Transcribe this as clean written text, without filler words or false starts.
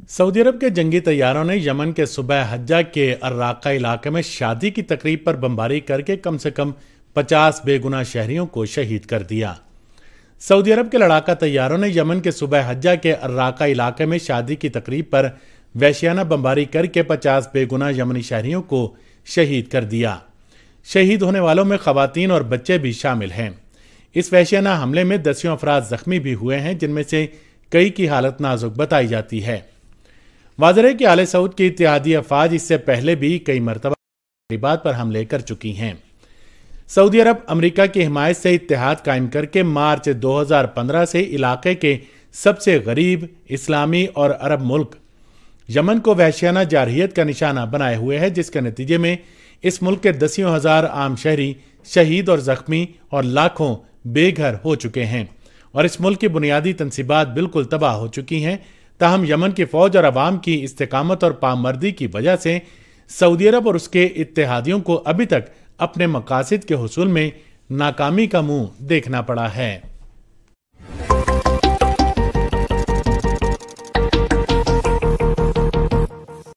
Saudi अरब के जंगी तैयारों ने Yemen के सूबा हज्जा के अर्राका इलाके में शादी की तकरीब पर बमबारी करके कम से कम 50 बेगुनाह शहरियों को शहीद कर दिया। सऊदी अरब के लड़ाका तैयारों ने यमन के सूबा हज्जा के अर्राका इलाके में शादी की तकरीब पर वहशियाना बमबारी करके 50 बेगुनाह यमनी शहरियों को शहीद कर दिया। शहीद होने वालों में खवातीन और बच्चे भी शामिल हैं। इस वहशियाना हमले में 10 अफराद जख्मी भी हुए हैं, जिनमें से कई की हालत नाजुक बताई जाती है। वाज़ेह है कि आले सऊद की इत्तेहादी अफवाज इससे पहले भी कई मरतबा तकरीबात पर हमले कर चुकी हैं। सऊदी अरब अमेरिका की हिमायत से इत्तेहाद कायम करके मार्च 2015 से इलाके के सबसे गरीब इस्लामी और अरब मुल्क यमन को वहशियाना जारहियत का निशाना बनाए हुए है, जिसके नतीजे में इस मुल्क के 10,000 आम शहरी शहीद और जख्मी और लाखों बेघर हो चुके हैं और इस मुल्क की बुनियादी तनसीबात बिल्कुल तबाह हो चुकी हैं। ताहम यमन की फौज और अवाम की इस्तेकामत और पामर्दी की वजह से सऊदी अरब और उसके इत्तेहादियों को अभी तक अपने मकासद के हुसूल में नाकामी का मुंह देखना पड़ा है।